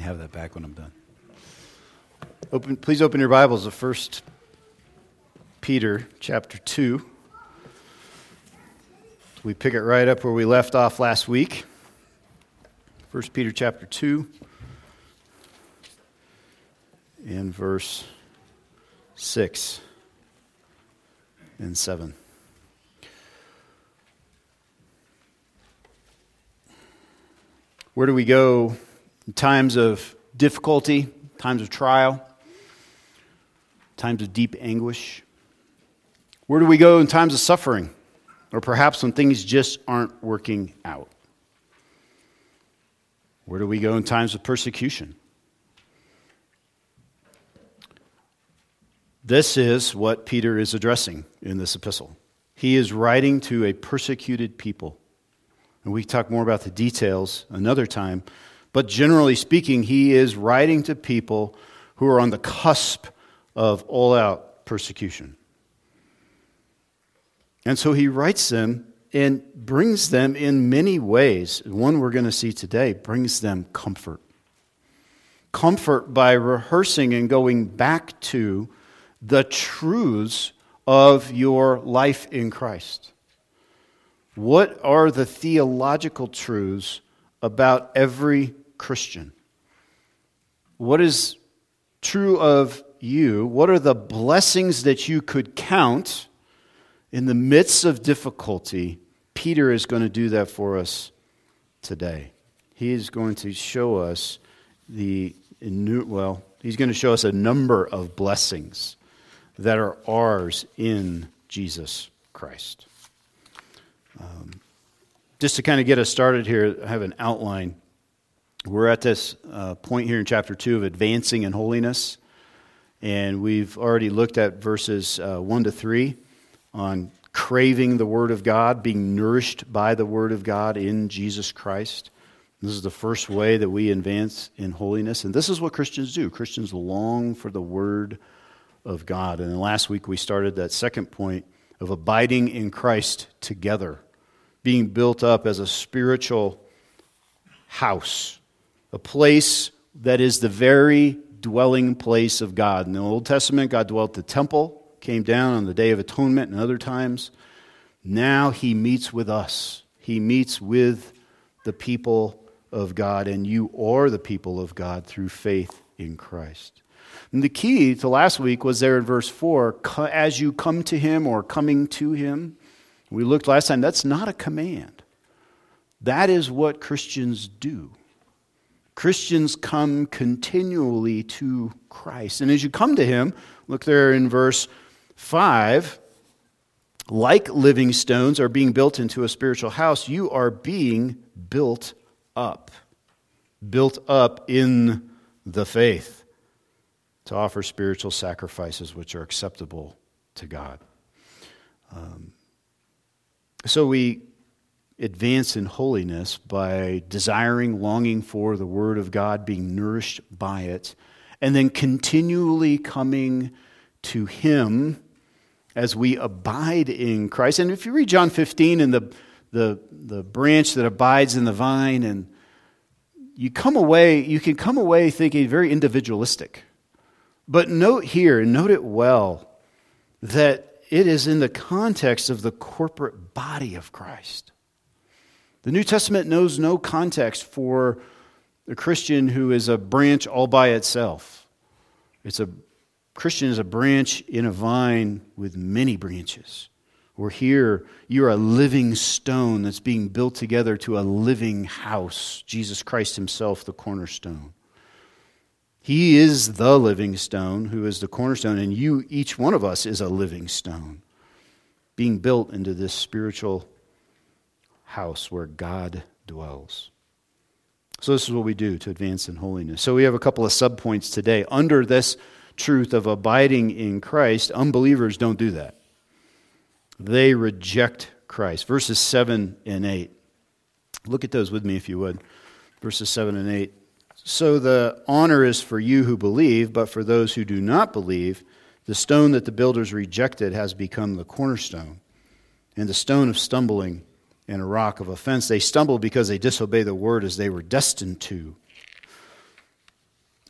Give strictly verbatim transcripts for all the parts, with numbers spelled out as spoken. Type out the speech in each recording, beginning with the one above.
You have that back when I'm done. Open, please open your Bibles to First Peter chapter two. We pick it right up where we left off last week. First Peter chapter two and verse six and seven. Where do we go in times of difficulty, times of trial, times of deep anguish? Where do we go in times of suffering, or perhaps when things just aren't working out? Where do we go in times of persecution? This is what Peter is addressing in this epistle. He is writing to a persecuted people. And we can talk more about the details another time. But generally speaking, he is writing to people who are on the cusp of all-out persecution. And so he writes them and brings them in many ways. One we're going to see today brings them comfort. Comfort by rehearsing and going back to the truths of your life in Christ. What are the theological truths about every Christian? What is true of you? What are the blessings that you could count in the midst of difficulty? Peter is going to do that for us today. He is going to show us the, well, he's going to show us a number of blessings that are ours in Jesus Christ. Um, just to kind of get us started here, I have an outline. We're at this uh, point here in chapter two of advancing in holiness, and we've already looked at verses uh, one to three on craving the Word of God, being nourished by the Word of God in Jesus Christ. This is the first way that we advance in holiness, and this is what Christians do. Christians long for the Word of God. And then last week we started that second point of abiding in Christ together, being built up as a spiritual house, a place that is the very dwelling place of God. In the Old Testament, God dwelt in the temple, came down on the Day of Atonement and other times. Now he meets with us. He meets with the people of God, and you are the people of God through faith in Christ. And the key to last week was there in verse four, as you come to him or coming to him. We looked last time, that's not a command. That is what Christians do. Christians come continually to Christ. And as you come to him, look there in verse five, like living stones are being built into a spiritual house, you are being built up. Built up in the faith to offer spiritual sacrifices which are acceptable to God. Um, So we advance in holiness by desiring, longing for the Word of God, being nourished by it, and then continually coming to him as we abide in Christ. And if you read John fifteen and the, the, the branch that abides in the vine, and you come away, you can come away thinking very individualistic. But note here, and note it well, that it is in the context of the corporate body of Christ. The New Testament knows no context for a Christian who is a branch all by itself. It's a Christian is a branch in a vine with many branches. Where here, you're a living stone that's being built together to a living house. Jesus Christ himself, the cornerstone. He is the living stone who is the cornerstone, and you, each one of us, is a living stone being built into this spiritual house where God dwells. So this is what we do to advance in holiness. So we have a couple of subpoints today. Under this truth of abiding in Christ, unbelievers don't do that. They reject Christ. Verses seven and eight. Look at those with me if you would. Verses seven and eight. So the honor is for you who believe, but for those who do not believe, the stone that the builders rejected has become the cornerstone, and the stone of stumbling and a rock of offense. They stumble because they disobey the word as they were destined to.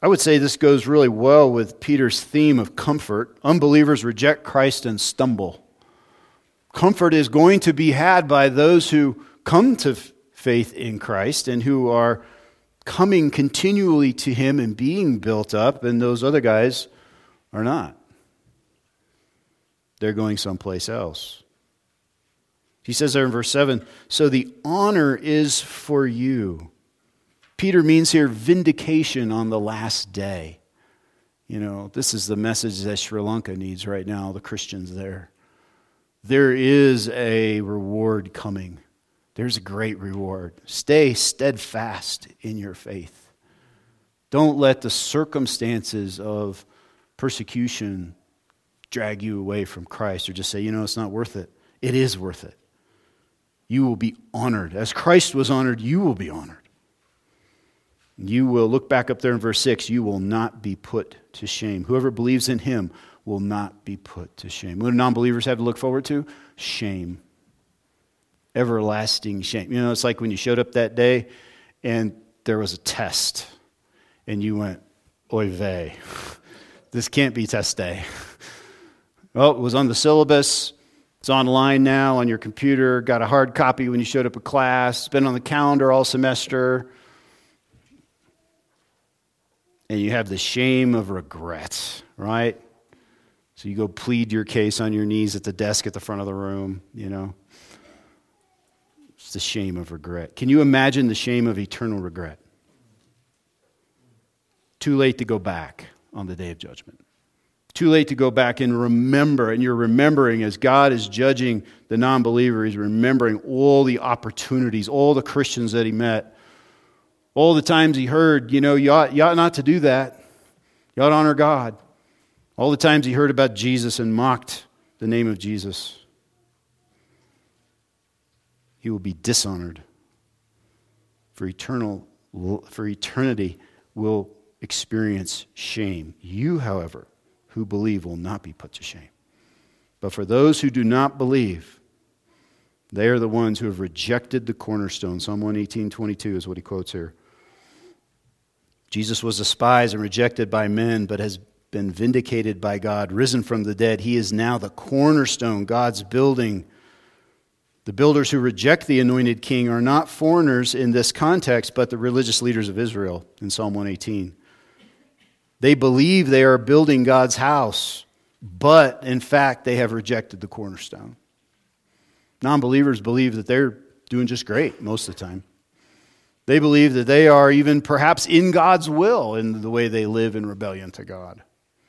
I would say this goes really well with Peter's theme of comfort. Unbelievers reject Christ and stumble. Comfort is going to be had by those who come to faith in Christ and who are coming continually to Him and being built up, and those other guys are not. They're going someplace else. He says there in verse seven, so the honor is for you. Peter means here vindication on the last day. You know, this is the message that Sri Lanka needs right now, the Christians there. There is a reward coming. There's a great reward. Stay steadfast in your faith. Don't let the circumstances of persecution drag you away from Christ or just say, you know, it's not worth it. It is worth it. You will be honored. As Christ was honored, you will be honored. You will, look back up there in verse six, you will not be put to shame. Whoever believes in Him will not be put to shame. What do non-believers have to look forward to? Shame. Everlasting shame. You know, it's like when you showed up that day and there was a test and you went, oy vey, this can't be test day. Well, it was on the syllabus. It's online now on your computer. Got a hard copy when you showed up at class. It's been on the calendar all semester. And you have the shame of regret, right? So you go plead your case on your knees at the desk at the front of the room, you know. It's the shame of regret. Can you imagine the shame of eternal regret? Too late to go back on the day of judgment. Too late to go back and remember, and you're remembering as God is judging the non-believer, He's remembering all the opportunities, all the Christians that He met, all the times He heard, you know, you ought, you ought not to do that. You ought to honor God. All the times He heard about Jesus and mocked the name of Jesus. He will be dishonored. For eternal, for eternity will experience shame. You, however, who believe will not be put to shame. But for those who do not believe, they are the ones who have rejected the cornerstone. Psalm one eighteen twenty-two is what he quotes here. Jesus was despised and rejected by men, but has been vindicated by God, risen from the dead. He is now the cornerstone, God's building. The builders who reject the anointed king are not foreigners in this context, but the religious leaders of Israel in Psalm one eighteen. They believe they are building God's house, but in fact, they have rejected the cornerstone. Non-believers believe that they're doing just great most of the time. They believe that they are even perhaps in God's will in the way they live in rebellion to God.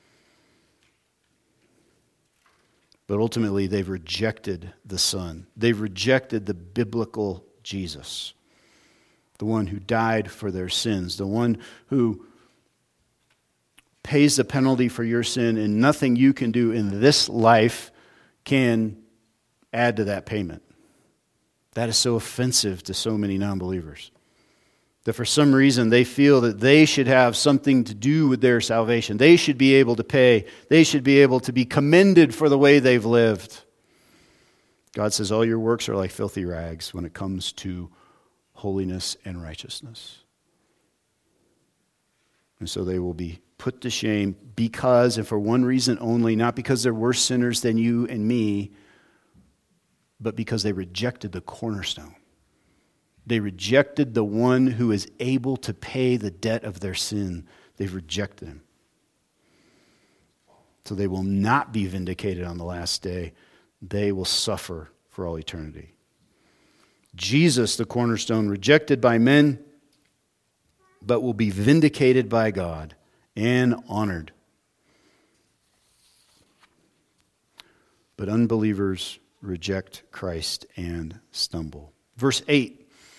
But ultimately, they've rejected the Son. They've rejected the biblical Jesus, the one who died for their sins, the one who pays the penalty for your sin, and nothing you can do in this life can add to that payment. That is so offensive to so many non-believers, that for some reason they feel that they should have something to do with their salvation. They should be able to pay. They should be able to be commended for the way they've lived. God says all your works are like filthy rags when it comes to holiness and righteousness. And so they will be put to shame because, and for one reason only, not because they're worse sinners than you and me, but because they rejected the cornerstone. They rejected the one who is able to pay the debt of their sin. They've rejected Him. So they will not be vindicated on the last day. They will suffer for all eternity. Jesus, the cornerstone, rejected by men, but will be vindicated by God and honored. But unbelievers reject Christ and stumble. Verse eight.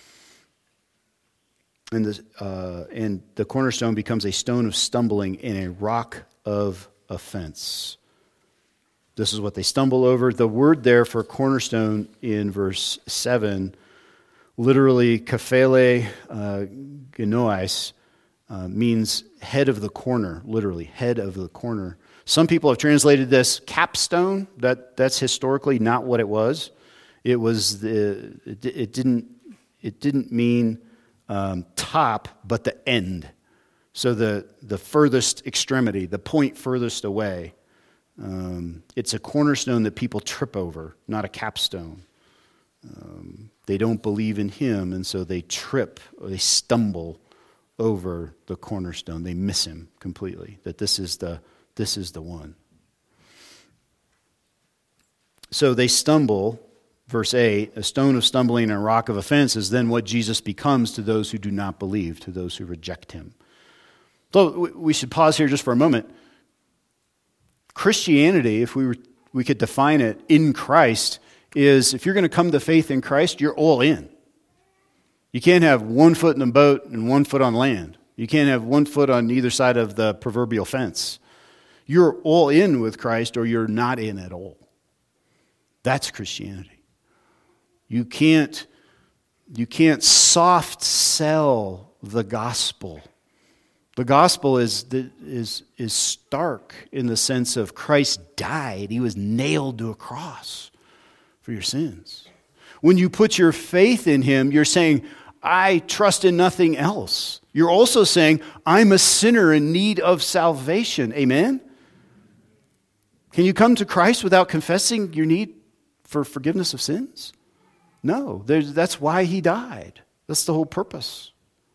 And the, uh, and the cornerstone becomes a stone of stumbling and a rock of offense. This is what they stumble over. The word there for cornerstone in verse seven, literally kephale uh, genois, uh, means head of the corner, literally head of the corner. Some people have translated this capstone. That that's historically not what it was. It was the it, it didn't it didn't mean Um, top, but the end. So the, the furthest extremity, the point furthest away, um, it's a cornerstone that people trip over, not a capstone. Um, they don't believe in him, and so they trip or they stumble over the cornerstone. They miss him completely, that this is the, this is the one. So they stumble, verse eight, a stone of stumbling and a rock of offense is then what Jesus becomes to those who do not believe, to those who reject him. So we should pause here just for a moment. Christianity, if we were, we could define it in Christ, is if you're going to come to faith in Christ, you're all in. You can't have one foot in the boat and one foot on land. You can't have one foot on either side of the proverbial fence. You're all in with Christ or you're not in at all. That's Christianity. You can't, you can't soft sell the gospel. The gospel is, is, is stark in the sense of Christ died. He was nailed to a cross for your sins. When you put your faith in him, you're saying, I trust in nothing else. You're also saying, I'm a sinner in need of salvation. Amen? Can you come to Christ without confessing your need for forgiveness of sins? No, that's why he died. That's the whole purpose.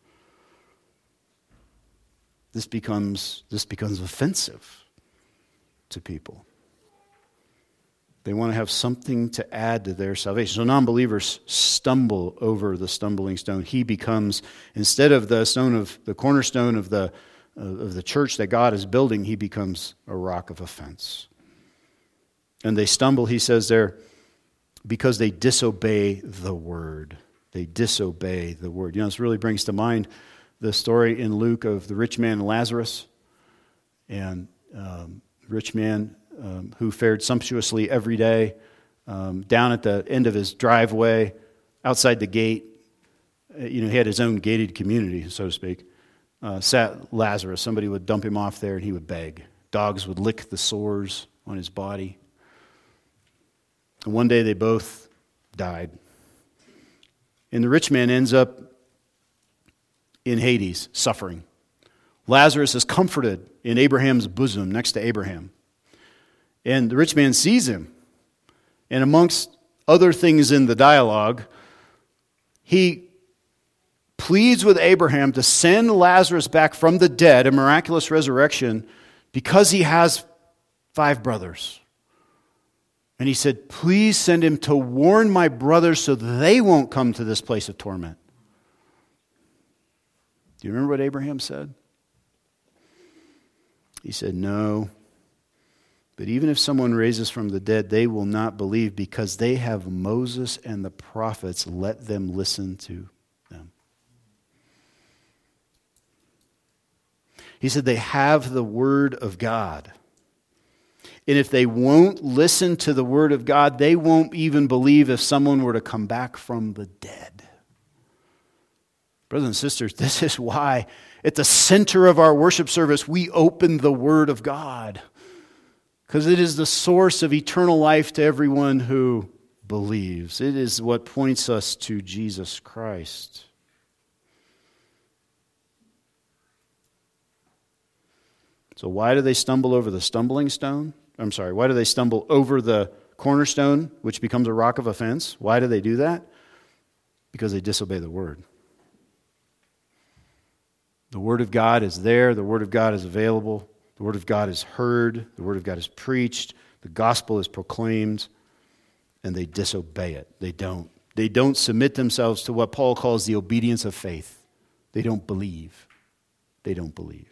This becomes, this becomes offensive to people. They want to have something to add to their salvation. So non-believers stumble over the stumbling stone. He becomes, instead of the stone of the cornerstone of the uh, of the church that God is building, he becomes a rock of offense. And they stumble, he says there, because they disobey the word. They disobey the word. You know, this really brings to mind the story in Luke of the rich man Lazarus, and um, rich man um, who fared sumptuously every day, um, down at the end of his driveway, outside the gate. You know, he had his own gated community, so to speak. Uh, sat Lazarus. Somebody would dump him off there, and he would beg. Dogs would lick the sores on his body. And one day they both died. And the rich man ends up in Hades, suffering. Lazarus is comforted in Abraham's bosom, next to Abraham. And the rich man sees him. And amongst other things in the dialogue, he pleads with Abraham to send Lazarus back from the dead, a miraculous resurrection, because he has five brothers. And he said, please send him to warn my brothers so they won't come to this place of torment. Do you remember what Abraham said? He said, no. But even if someone raises from the dead, they will not believe because they have Moses and the prophets. Let them listen to them. He said they have the word of God. And if they won't listen to the word of God, they won't even believe if someone were to come back from the dead. Brothers and sisters, this is why at the center of our worship service we open the Word of God. Because it is the source of eternal life to everyone who believes. It is what points us to Jesus Christ. So why do they stumble over the stumbling stone? I'm sorry, why do they stumble over the cornerstone, which becomes a rock of offense? Why do they do that? Because they disobey the Word. The Word of God is there. The Word of God is available. The Word of God is heard. The Word of God is preached. The gospel is proclaimed. And they disobey it. They don't. They don't submit themselves to what Paul calls the obedience of faith. They don't believe. They don't believe.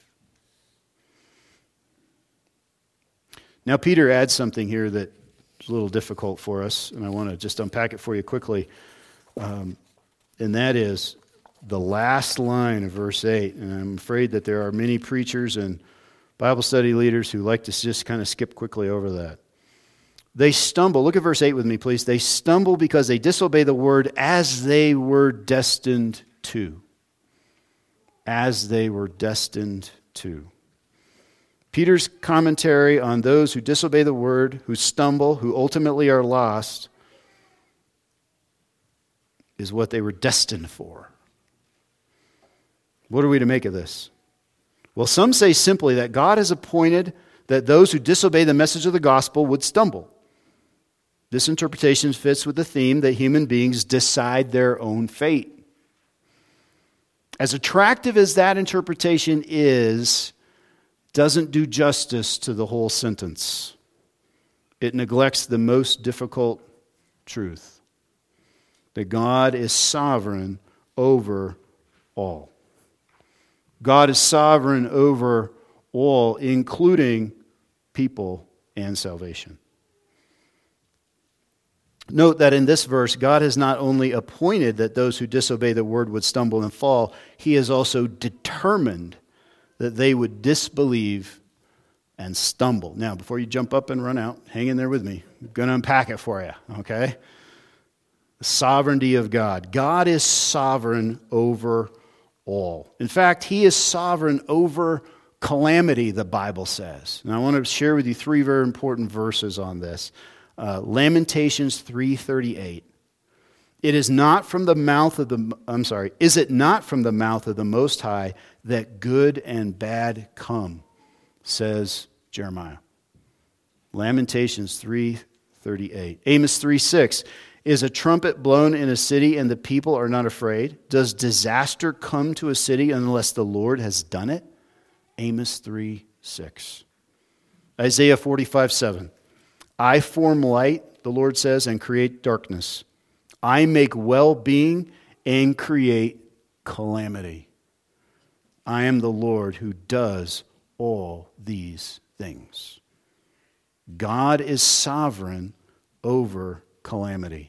Now, Peter adds something here that is a little difficult for us, and I want to just unpack it for you quickly. Um, and that is the last line of verse eight. And I'm afraid that there are many preachers and Bible study leaders who like to just kind of skip quickly over that. They stumble. Look at verse eight with me, please. They stumble because they disobey the word as they were destined to. As they were destined to. Peter's commentary on those who disobey the word, who stumble, who ultimately are lost, is what they were destined for. What are we to make of this? Well, some say simply that God has appointed that those who disobey the message of the gospel would stumble. This interpretation fits with the theme that human beings decide their own fate. As attractive as that interpretation is, doesn't do justice to the whole sentence. It neglects the most difficult truth, that God is sovereign over all. God is sovereign over all, including people and salvation. Note that in this verse, God has not only appointed that those who disobey the word would stumble and fall, He has also determined that they would disbelieve and stumble. Now, before you jump up and run out, hang in there with me. I'm going to unpack it for you, okay? The sovereignty of God. God is sovereign over all. In fact, He is sovereign over calamity, the Bible says. And I want to share with you three very important verses on this. Uh, Lamentations three thirty-eight. It is not from the mouth of the, I'm sorry, is it not from the mouth of the Most High that good and bad come, says Jeremiah. Lamentations three thirty-eight. Amos three six. Is a trumpet blown in a city and the people are not afraid? Does disaster come to a city unless the Lord has done it? Amos three six. Isaiah forty-five seven. I form light, the Lord says, and create darkness. I make well-being and create calamity. I am the Lord who does all these things. God is sovereign over calamity.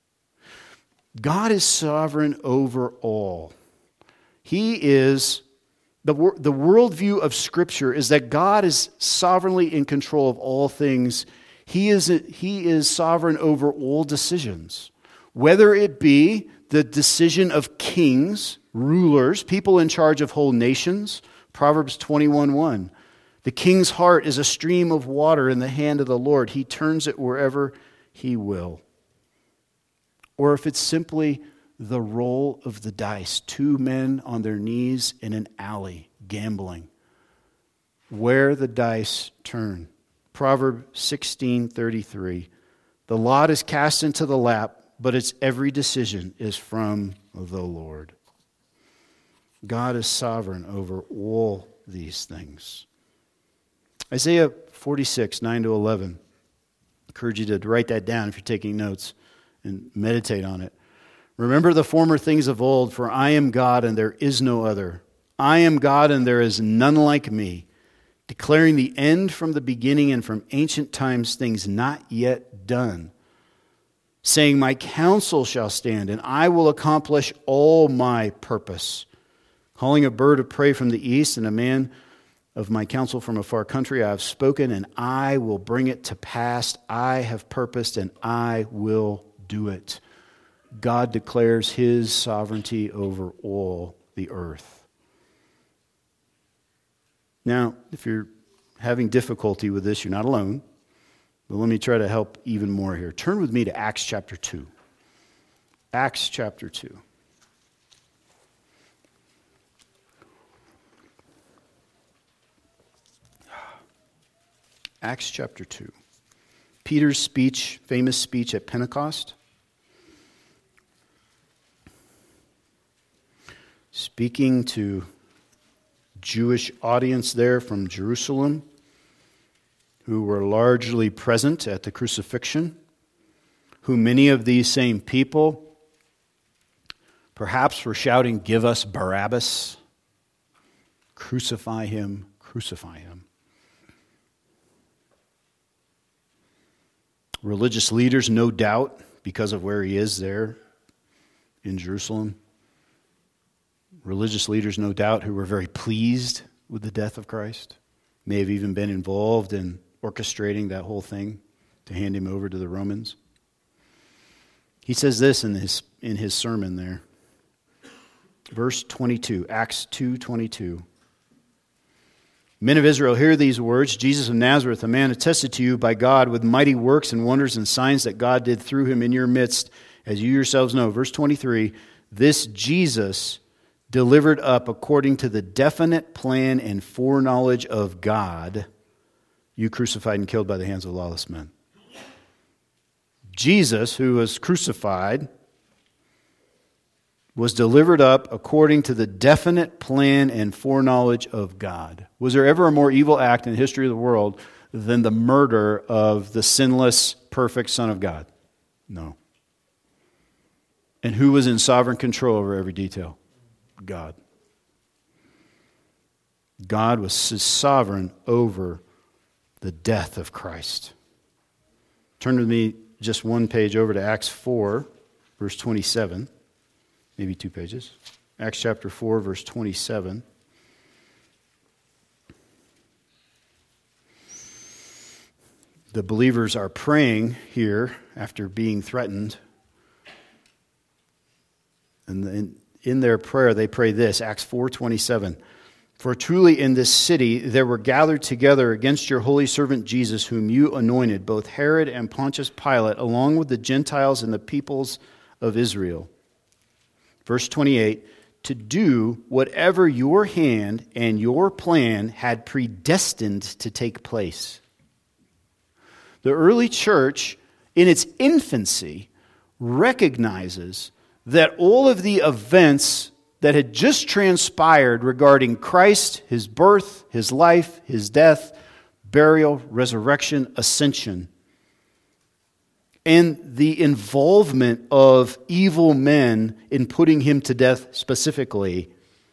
God is sovereign over all. He is, the, the worldview of Scripture is that God is sovereignly in control of all things. He is, he is sovereign over all decisions, whether it be the decision of kings, rulers, people in charge of whole nations. Proverbs twenty-one one. The king's heart is a stream of water in the hand of the Lord. He turns it wherever He will. Or if it's simply the roll of the dice, two men on their knees in an alley gambling, where the dice turn. Proverbs sixteen thirty-three. The lot is cast into the lap, but its every decision is from the Lord. God is sovereign over all these things. Isaiah forty-six, nine to eleven. I encourage you to write that down if you're taking notes and meditate on it. Remember the former things of old, for I am God and there is no other. I am God and there is none like me, declaring the end from the beginning and from ancient times things not yet done, saying, my counsel shall stand and I will accomplish all my purpose. Calling a bird of prey from the east and a man of my counsel from a far country, I have spoken and I will bring it to pass. I have purposed and I will do it. God declares His sovereignty over all the earth. Now, if you're having difficulty with this, you're not alone. But let me try to help even more here. Turn with me to Acts chapter two. Acts chapter two. Acts chapter two. Peter's speech, famous speech at Pentecost. Speaking to Jewish audience there from Jerusalem who were largely present at the crucifixion, who many of these same people perhaps were shouting, give us Barabbas, crucify him, crucify him. Religious leaders, no doubt, because of where he is there in Jerusalem. Religious leaders, no doubt, who were very pleased with the death of Christ, may have even been involved in orchestrating that whole thing to hand him over to the Romans. He says this in his in his sermon there. Verse twenty-two, Acts two twenty-two. Men of Israel, hear these words. Jesus of Nazareth, a man attested to you by God with mighty works and wonders and signs that God did through him in your midst, as you yourselves know. Verse twenty-three, this Jesus delivered up according to the definite plan and foreknowledge of God, you crucified and killed by the hands of lawless men. Jesus, who was crucified, was delivered up according to the definite plan and foreknowledge of God. Was there ever a more evil act in the history of the world than the murder of the sinless, perfect Son of God? No. And who was in sovereign control over every detail? God. God was sovereign over the death of Christ. Turn with me just one page over to Acts four, verse twenty-seven. Maybe two pages. Acts chapter four, verse twenty-seven. The believers are praying here after being threatened. And in, in their prayer, they pray this, Acts four twenty-seven. For truly in this city there were gathered together against your holy servant Jesus, whom you anointed, both Herod and Pontius Pilate, along with the Gentiles and the peoples of Israel. Verse twenty-eight, to do whatever your hand and your plan had predestined to take place. The early church, in its infancy, recognizes that all of the events that had just transpired regarding Christ, his birth, his life, his death, burial, resurrection, ascension, and the involvement of evil men in putting him to death specifically,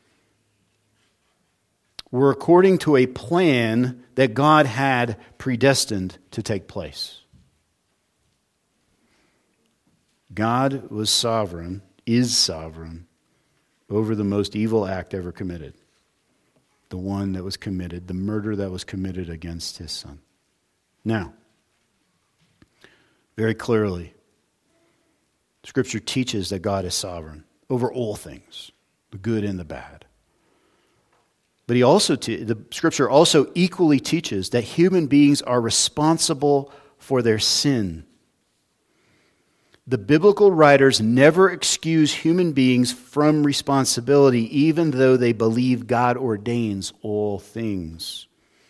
were according to a plan that God had predestined to take place. God was sovereign, is sovereign, over the most evil act ever committed. The one that was committed, the murder that was committed against his son. Now, very clearly, Scripture teaches that God is sovereign over all things, the good and the bad. But he also, te- the Scripture also equally teaches that human beings are responsible for their sin. The biblical writers never excuse human beings from responsibility, even though they believe God ordains all things.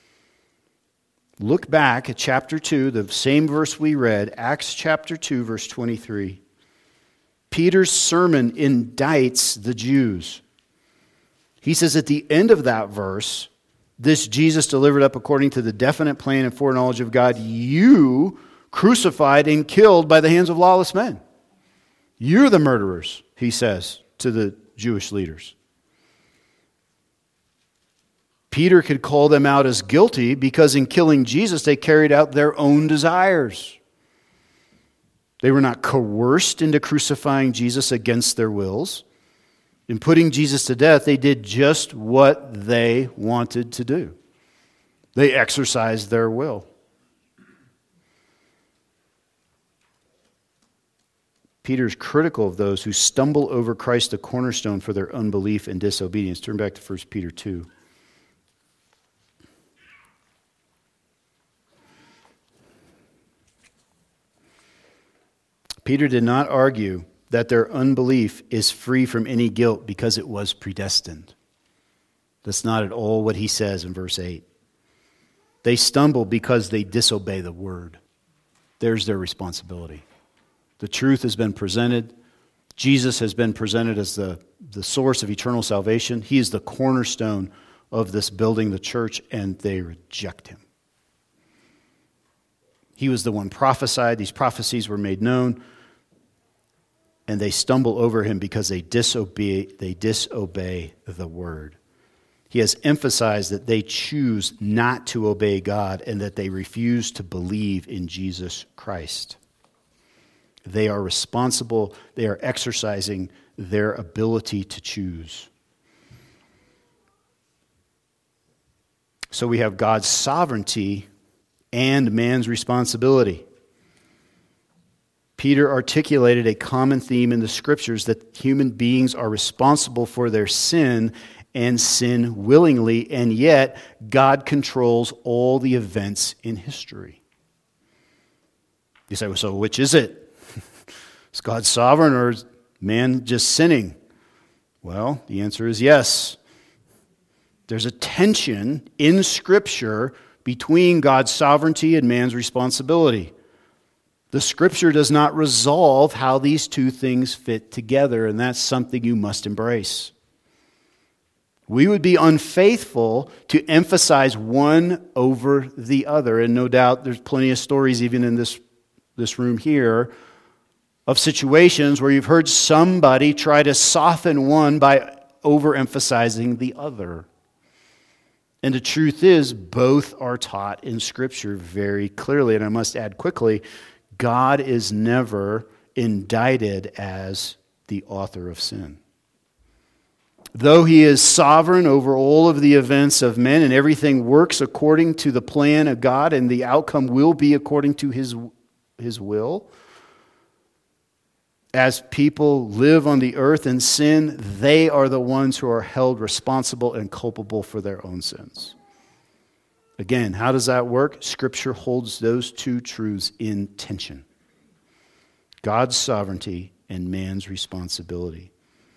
Look back at chapter two, the same verse we read, Acts chapter two, verse twenty-three. Peter's sermon indicts the Jews. He says at the end of that verse, this Jesus delivered up according to the definite plan and foreknowledge of God, you crucified and killed by the hands of lawless men. You're the murderers, he says to the Jewish leaders. Peter could call them out as guilty because in killing Jesus, they carried out their own desires. They were not coerced into crucifying Jesus against their wills. In putting Jesus to death, they did just what they wanted to do. They exercised their will. Peter's critical of those who stumble over Christ the cornerstone for their unbelief and disobedience. Turn back to First Peter two. Peter did not argue that their unbelief is free from any guilt because it was predestined. That's not at all what he says in verse eight. They stumble because they disobey the word. There's their responsibility. The truth has been presented. Jesus has been presented as the, the source of eternal salvation. He is the cornerstone of this building, the church, and they reject him. He was the one prophesied. These prophecies were made known. And they stumble over him because they disobey, they disobey the word. He has emphasized that they choose not to obey God and that they refuse to believe in Jesus Christ. They are responsible. They are exercising their ability to choose. So we have God's sovereignty and man's responsibility. Peter articulated a common theme in the Scriptures that human beings are responsible for their sin and sin willingly, and yet God controls all the events in history. You say, well, so which is it? Is God sovereign or is man just sinning? Well, the answer is yes. There's a tension in Scripture between God's sovereignty and man's responsibility. The Scripture does not resolve how these two things fit together, and that's something you must embrace. We would be unfaithful to emphasize one over the other, and no doubt there's plenty of stories even in this, this room here of situations where you've heard somebody try to soften one by overemphasizing the other. And the truth is, both are taught in Scripture very clearly. And I must add quickly, God is never indicted as the author of sin. Though He is sovereign over all of the events of men and everything works according to the plan of God and the outcome will be according to His, His will, as people live on the earth in sin, they are the ones who are held responsible and culpable for their own sins. Again, how does that work? Scripture holds those two truths in tension. God's sovereignty and man's responsibility.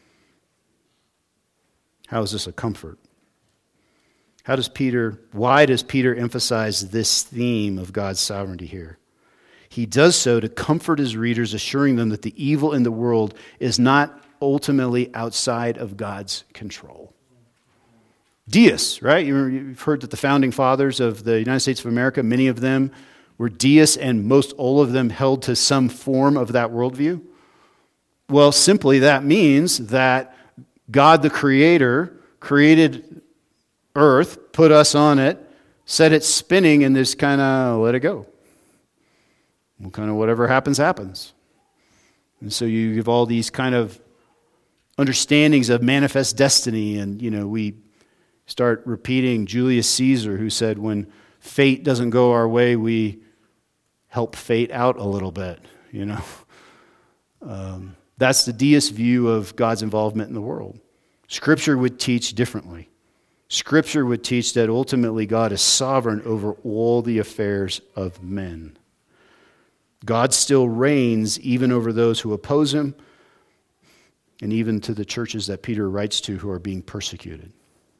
How is this a comfort? How does Peter, why does Peter emphasize this theme of God's sovereignty here? He does so to comfort his readers, assuring them that the evil in the world is not ultimately outside of God's control. Deists, right? You've heard that the founding fathers of the United States of America, many of them were deists, and most all of them held to some form of that worldview. Well, simply that means that God the Creator created earth, put us on it, set it spinning, and just kind of let it go. Well, kind of whatever happens, happens. And so you have all these kind of understandings of manifest destiny, and, you know, we start repeating Julius Caesar, who said, when fate doesn't go our way, we help fate out a little bit, you know. Um, that's the deist view of God's involvement in the world. Scripture would teach differently. Scripture would teach that ultimately God is sovereign over all the affairs of men. God still reigns even over those who oppose Him, and even to the churches that Peter writes to who are being persecuted.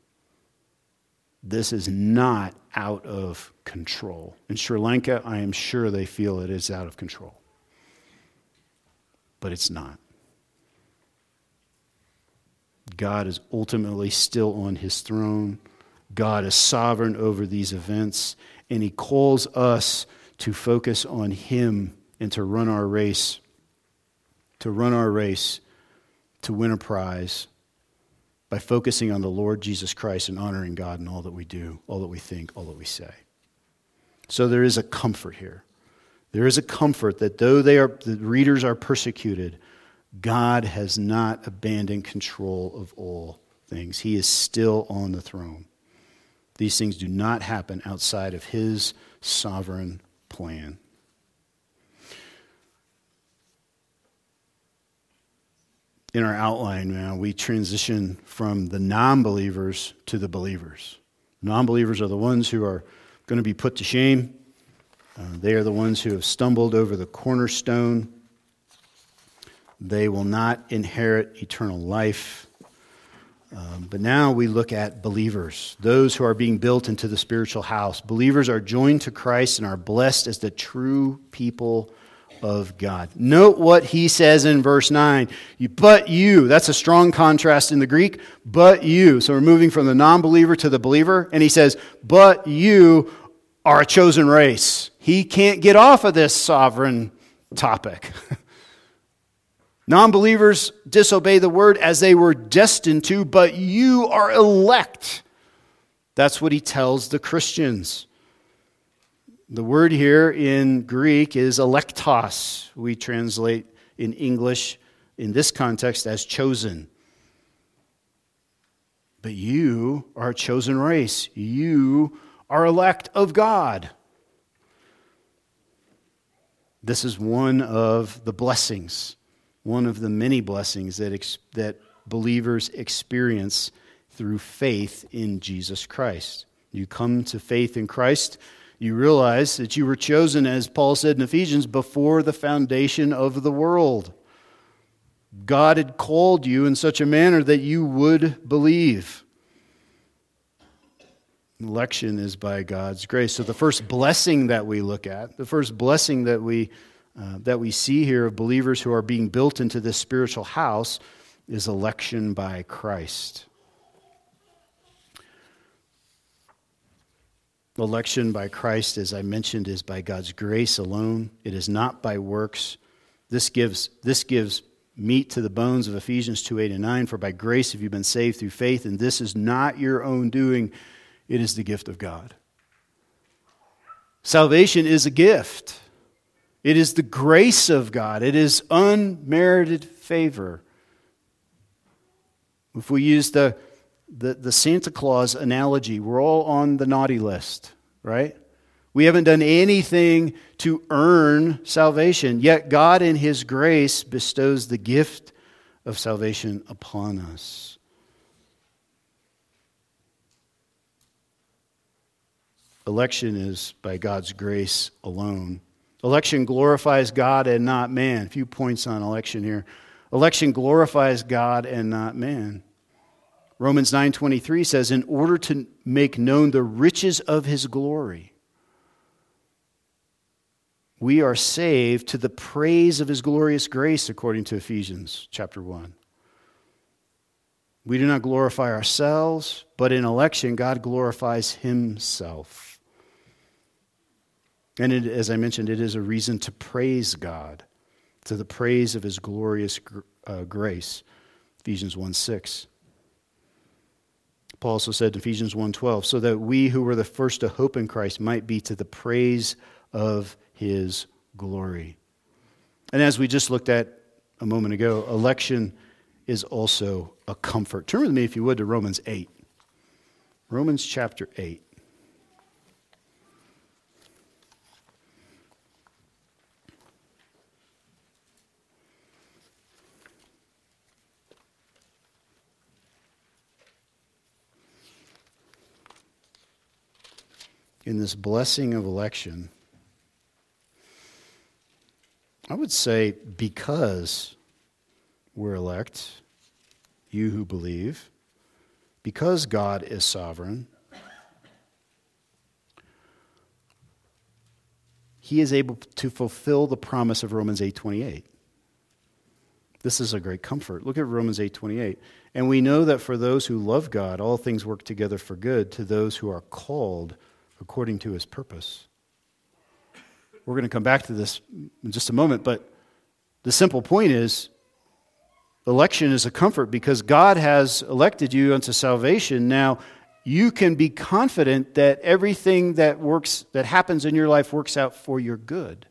This is not out of control. In Sri Lanka, I am sure they feel it is out of control. But it's not. God is ultimately still on His throne. God is sovereign over these events, and He calls us to focus on Him and to run our race, to run our race, to win a prize by focusing on the Lord Jesus Christ and honoring God in all that we do, all that we think, all that we say. So there is a comfort here. There is a comfort that though they are, the readers are persecuted, God has not abandoned control of all things. He is still on the throne. These things do not happen outside of His sovereign plan. In our outline now, we transition from the non-believers to the believers. Non-believers are the ones who are going to be put to shame. Uh, they are the ones who have stumbled over the cornerstone. They will not inherit eternal life. Um, but now we look at believers, those who are being built into the spiritual house. Believers are joined to Christ and are blessed as the true people of God. Note what he says in verse nine. You, but you, that's a strong contrast in the Greek, but you. So we're moving from the non-believer to the believer, and he says, but you are a chosen race. He can't get off of this sovereign topic. Non-believers disobey the word as they were destined to, but you are elect. That's what he tells the Christians. The word here in Greek is electos. We translate in English in this context as chosen. But you are a chosen race. You are elect of God. This is one of the blessings. One of the many blessings that ex- that believers experience through faith in Jesus Christ. You come to faith in Christ, you realize that you were chosen, as Paul said in Ephesians, before the foundation of the world. God had called you in such a manner that you would believe. Election is by God's grace. So the first blessing that we look at, the first blessing that we uh, that we see here of believers who are being built into this spiritual house is election by Christ. Election by Christ, as I mentioned, is by God's grace alone. It is not by works. This gives this gives meat to the bones of Ephesians two, eight, and nine. For by grace have you been saved through faith, and this is not your own doing. It is the gift of God. Salvation is a gift. It is the grace of God. It is unmerited favor. If we use the, the, the Santa Claus analogy, we're all on the naughty list, right? We haven't done anything to earn salvation, yet God in His grace bestows the gift of salvation upon us. Election is by God's grace alone. Election glorifies God and not man. A few points on election here. Election glorifies God and not man. Romans nine twenty-three says, in order to make known the riches of His glory, we are saved to the praise of His glorious grace, according to Ephesians chapter one. We do not glorify ourselves, but in election, God glorifies Himself. And it, as I mentioned, it is a reason to praise God, to the praise of His glorious uh, grace, Ephesians one six. Paul also said in Ephesians one twelve, so that we who were the first to hope in Christ might be to the praise of His glory. And as we just looked at a moment ago, election is also a comfort. Turn with me, if you would, to Romans eight. Romans chapter eight. In this blessing of election, I would say because we're elect, you who believe, because God is sovereign, He is able to fulfill the promise of Romans eight twenty-eight. This is a great comfort. Look at Romans eight twenty-eight. And we know that for those who love God, all things work together for good to those who are called according to His purpose. We're going to come back to this in just a moment, but the simple point is, election is a comfort because God has elected you unto salvation. Now, you can be confident that everything that works, that happens in your life works out for your good.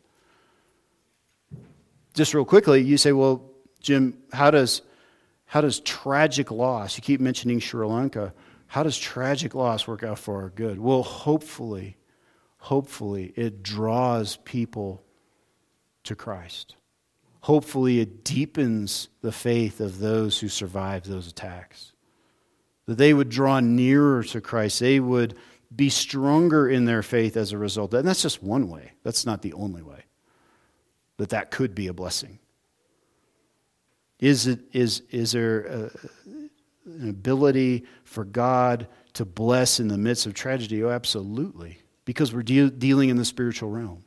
Just real quickly, you say, well, Jim, how does, how does tragic loss, you keep mentioning Sri Lanka, how does tragic loss work out for our good? Well, hopefully, hopefully it draws people to Christ. Hopefully it deepens the faith of those who survived those attacks. That they would draw nearer to Christ. They would be stronger in their faith as a result. And that's just one way. That's not the only way. That that could be a blessing. Is it is is there a, an ability for God to bless in the midst of tragedy? Oh, absolutely. Because we're de- dealing in the spiritual realm.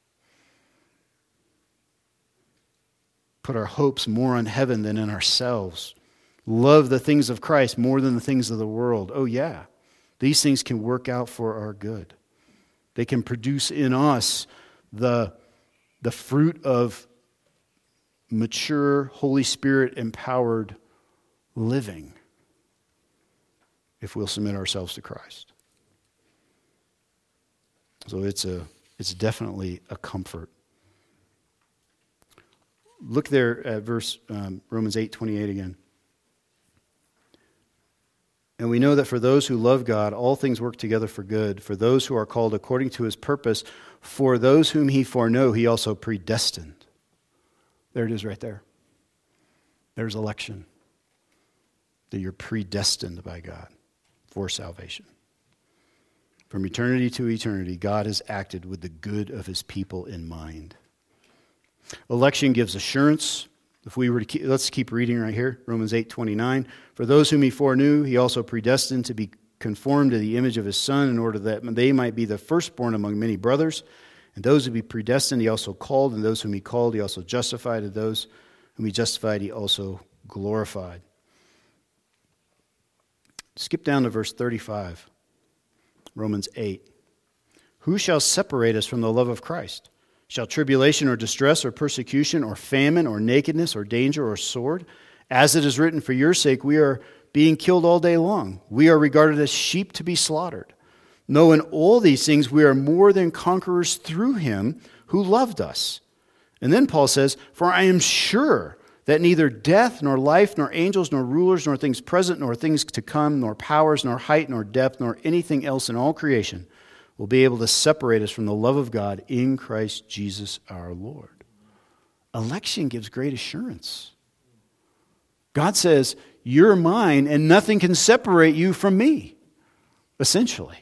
Put our hopes more on heaven than in ourselves. Love the things of Christ more than the things of the world. Oh, yeah. These things can work out for our good. They can produce in us the, the fruit of mature, Holy Spirit-empowered living if we'll submit ourselves to Christ. So it's a it's definitely a comfort. Look there at verse um, Romans eight twenty-eight again. And we know that for those who love God, all things work together for good, for those who are called according to His purpose, for those whom He foreknow, He also predestined. There it is right there. There's election. That you're predestined by God for salvation. From eternity to eternity, God has acted with the good of His people in mind. Election gives assurance If we were to keep, let's keep reading right here, Romans eight twenty-nine. For those whom he foreknew, he also predestined to be conformed to the image of his Son, in order that they might be the firstborn among many brothers. And those whom he predestined, he also called, and those whom he called, he also justified, and those whom he justified, he also glorified. Skip down to verse thirty-five, Romans eight. Who shall separate us from the love of Christ? Shall tribulation or distress or persecution or famine or nakedness or danger or sword? As it is written, for your sake we are being killed all day long. We are regarded as sheep to be slaughtered. No, in all these things we are more than conquerors through him who loved us. And then Paul says, for I am sure that neither death, nor life, nor angels, nor rulers, nor things present, nor things to come, nor powers, nor height, nor depth, nor anything else in all creation will be able to separate us from the love of God in Christ Jesus our Lord. Election gives great assurance. God says, you're mine and nothing can separate you from me, essentially.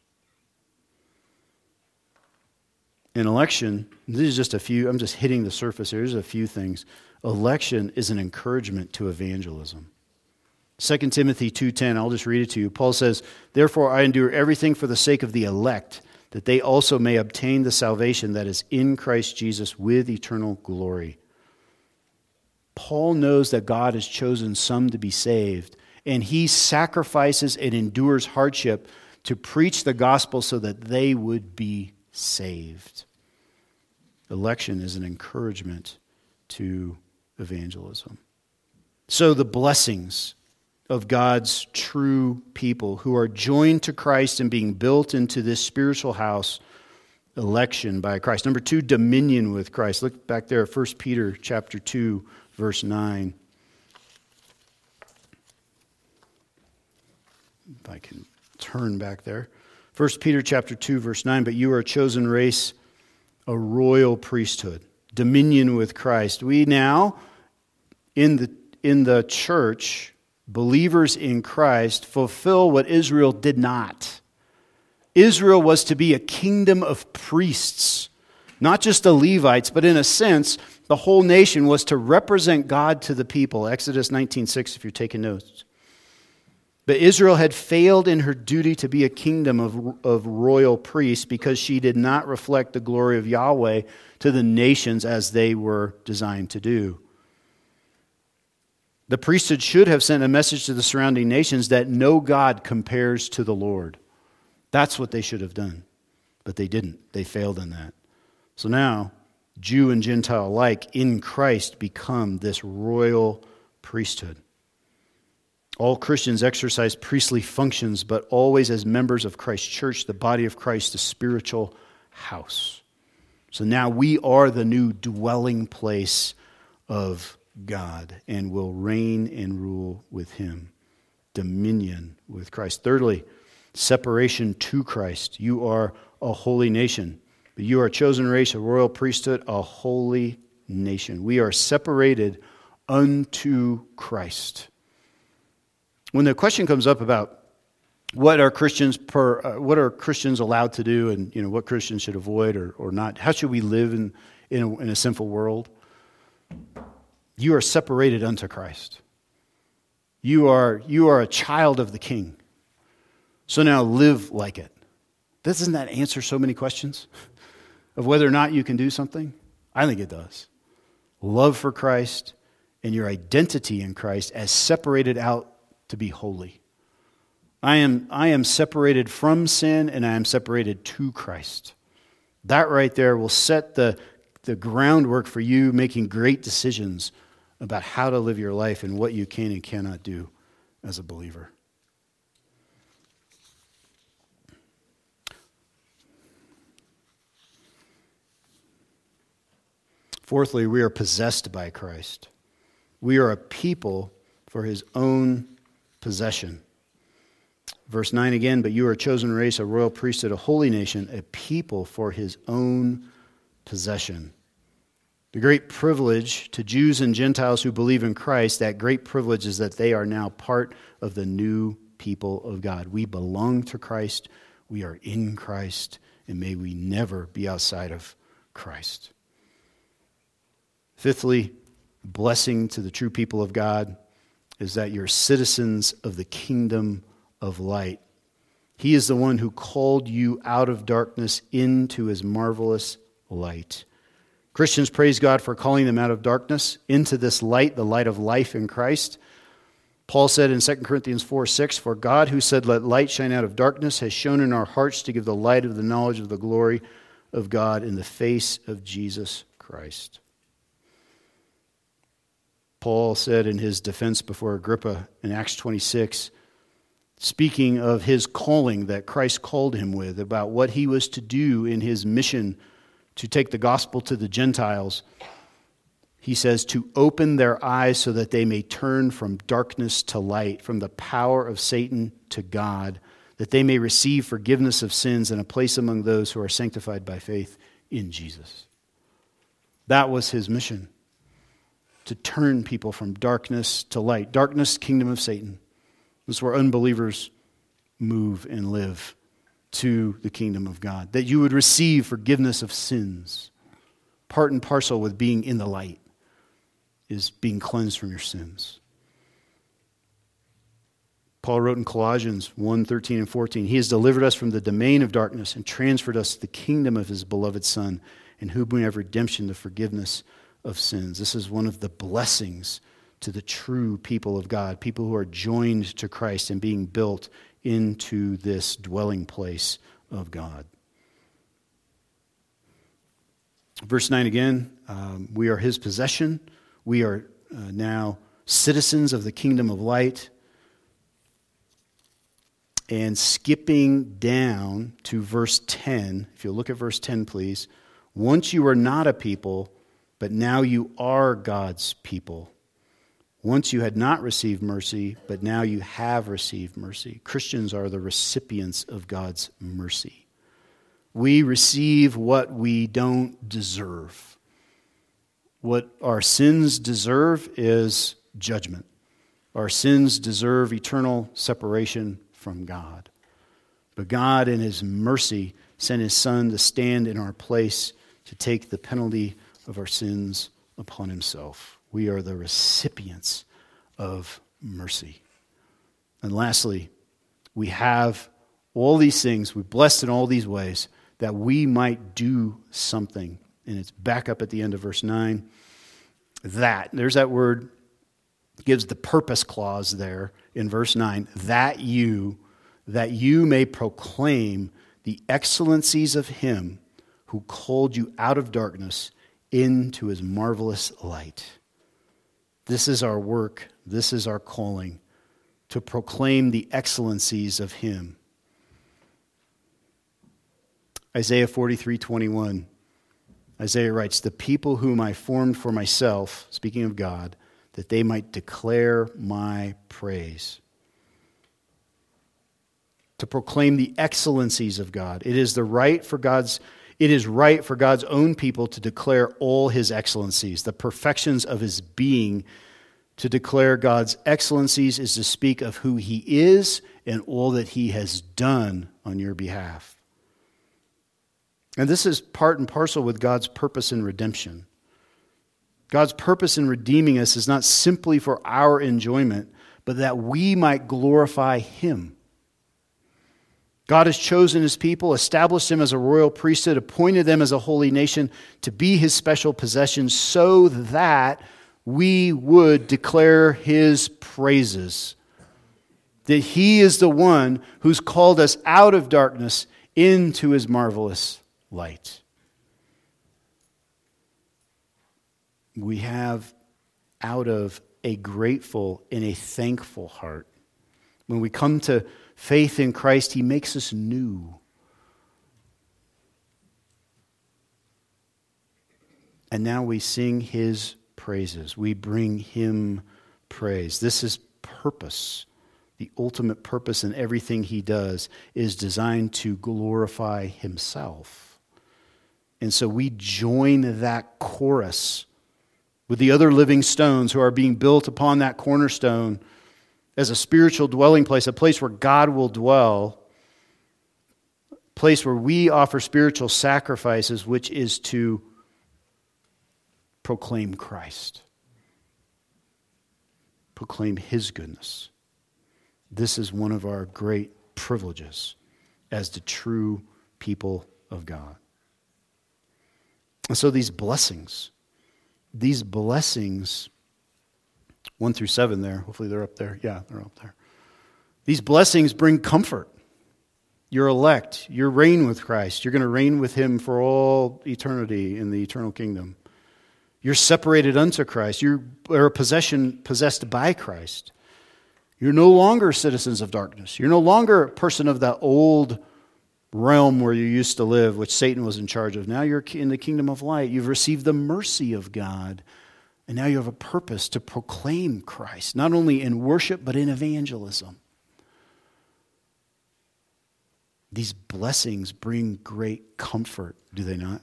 In election, this is just a few, I'm just hitting the surface here, there's a few things. Election is an encouragement to evangelism. Second Timothy two ten, I'll just read it to you. Paul says, therefore I endure everything for the sake of the elect, that they also may obtain the salvation that is in Christ Jesus with eternal glory. Paul knows that God has chosen some to be saved, and he sacrifices and endures hardship to preach the gospel so that they would be saved. Election is an encouragement to evangelism. So the blessings of God's true people who are joined to Christ and being built into this spiritual house, election by Christ. Number two, dominion with Christ. Look back there at First Peter chapter two, verse nine. If I can turn back there. First Peter chapter two, verse nine, but you are a chosen race, a royal priesthood, dominion with Christ. We now, in the in the church, believers in Christ, fulfill what Israel did not. Israel was to be a kingdom of priests, not just the Levites, but in a sense, the whole nation was to represent God to the people. Exodus nineteen six, if you're taking notes. But Israel had failed in her duty to be a kingdom of, of royal priests because she did not reflect the glory of Yahweh to the nations as they were designed to do. The priesthood should have sent a message to the surrounding nations that no God compares to the Lord. That's what they should have done. But they didn't. They failed in that. So now, Jew and Gentile alike in Christ become this royal priesthood. All Christians exercise priestly functions, but always as members of Christ's church, the body of Christ, the spiritual house. So now we are the new dwelling place of God and will reign and rule with him. Dominion with Christ. Thirdly, separation to Christ. You are a holy nation. But you are a chosen race, a royal priesthood, a holy nation. We are separated unto Christ. When the question comes up about what are Christians per, uh, what are Christians allowed to do, and you know what Christians should avoid or, or not, how should we live in in a, in a sinful world? You are separated unto Christ. You are you are a child of the King. So now live like it. Doesn't that answer so many questions of whether or not you can do something? I think it does. Love for Christ and your identity in Christ as separated out to be holy. I am I am separated from sin and I am separated to Christ. That right there will set the, the groundwork for you making great decisions about how to live your life and what you can and cannot do as a believer. Fourthly, we are possessed by Christ. We are a people for his own possession. Verse nine again, but you are a chosen race, a royal priesthood, a holy nation, a people for his own possession. The great privilege to Jews and Gentiles who believe in Christ, that great privilege is that they are now part of the new people of God. We belong to Christ, we are in Christ, and may we never be outside of Christ. Fifthly, blessing to the true people of God is that you're citizens of the kingdom of light. He is the one who called you out of darkness into his marvelous light. Christians praise God for calling them out of darkness into this light, the light of life in Christ. Paul said in Second Corinthians four six, "For God who said, 'Let light shine out of darkness,' has shone in our hearts to give the light of the knowledge of the glory of God in the face of Jesus Christ." Paul said in his defense before Agrippa in Acts twenty-six, speaking of his calling that Christ called him with, about what he was to do in his mission to take the gospel to the Gentiles, he says, to open their eyes so that they may turn from darkness to light, from the power of Satan to God, that they may receive forgiveness of sins and a place among those who are sanctified by faith in Jesus. That was his mission, to turn people from darkness to light. Darkness, kingdom of Satan. This is where unbelievers move and live, to the kingdom of God. That you would receive forgiveness of sins. Part and parcel with being in the light is being cleansed from your sins. Paul wrote in Colossians one thirteen and fourteen, "He has delivered us from the domain of darkness and transferred us to the kingdom of his beloved Son, in whom we have redemption, the forgiveness of sins." This is one of the blessings to the true people of God, people who are joined to Christ and being built into this dwelling place of God. Verse nine again, um, we are his possession. We are uh, now citizens of the kingdom of light. And skipping down to verse ten, if you'll look at verse ten, please. "Once you were not a people, but now you are God's people. Once you had not received mercy, but now you have received mercy." Christians are the recipients of God's mercy. We receive what we don't deserve. What our sins deserve is judgment. Our sins deserve eternal separation from God. But God, in his mercy, sent his Son to stand in our place to take the penalty of our sins upon himself. We are the recipients of mercy. And lastly, we have all these things, we're blessed in all these ways, that we might do something. And it's back up at the end of verse nine. That, there's that word, gives the purpose clause there in verse nine. That you, that you may proclaim the excellencies of him who called you out of darkness into his marvelous light. This is our work. This is our calling, to proclaim the excellencies of him. Isaiah forty-three twenty-one. Isaiah writes, "The people whom I formed for myself," speaking of God, "that they might declare my praise." To proclaim the excellencies of God. It is the right for God's It is right for God's own people to declare all his excellencies, the perfections of his being. To declare God's excellencies is to speak of who he is and all that he has done on your behalf. And this is part and parcel with God's purpose in redemption. God's purpose in redeeming us is not simply for our enjoyment, but that we might glorify him. God has chosen his people, established them as a royal priesthood, appointed them as a holy nation to be his special possession so that we would declare his praises. That he is the one who's called us out of darkness into his marvelous light. We have out of a grateful and a thankful heart. When we come to faith in Christ, he makes us new. And now we sing his praises. We bring him praise. This is purpose. The ultimate purpose in everything he does is designed to glorify himself. And so we join that chorus with the other living stones who are being built upon that cornerstone as a spiritual dwelling place, a place where God will dwell, a place where we offer spiritual sacrifices, which is to proclaim Christ. proclaim his goodness. This is one of our great privileges as the true people of God. And so these blessings, these blessings, one through seven there, hopefully they're up there. Yeah, they're up there. These blessings bring comfort. You're elect. You're reign with Christ. You're going to reign with him for all eternity in the eternal kingdom. You're separated unto Christ. You are a possession possessed by Christ. You're no longer citizens of darkness. You're no longer a person of that old realm where you used to live, which Satan was in charge of. Now you're in the kingdom of light. You've received the mercy of God. And now you have a purpose to proclaim Christ, not only in worship, but in evangelism. These blessings bring great comfort, do they not?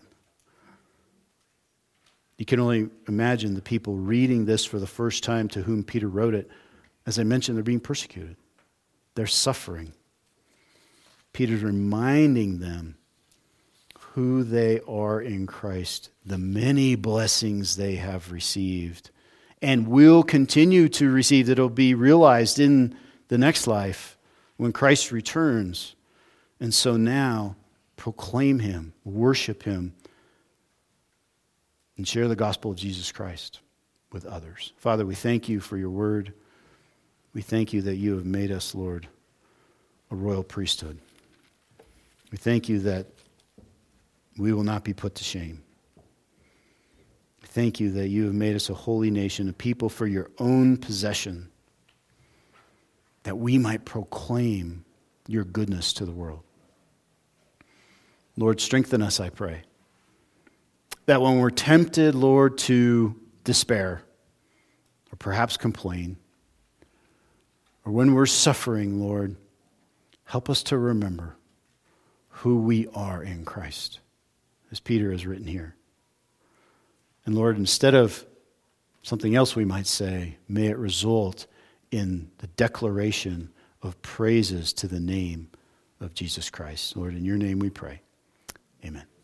You can only imagine the people reading this for the first time to whom Peter wrote it. As I mentioned, they're being persecuted. They're suffering. Peter's reminding them who they are in Christ, the many blessings they have received, and will continue to receive that will be realized in the next life when Christ returns. And so now, proclaim him, worship him, and share the gospel of Jesus Christ with others. Father, we thank you for your word. We thank you that you have made us, Lord, a royal priesthood. We thank you that we will not be put to shame. We thank you that you have made us a holy nation, a people for your own possession, that we might proclaim your goodness to the world. Lord, strengthen us, I pray, that when we're tempted, Lord, to despair or perhaps complain, or when we're suffering, Lord, help us to remember who we are in Christ, as Peter has written here. And Lord, instead of something else we might say, may it result in the declaration of praises to the name of Jesus Christ. Lord, in your name we pray. Amen.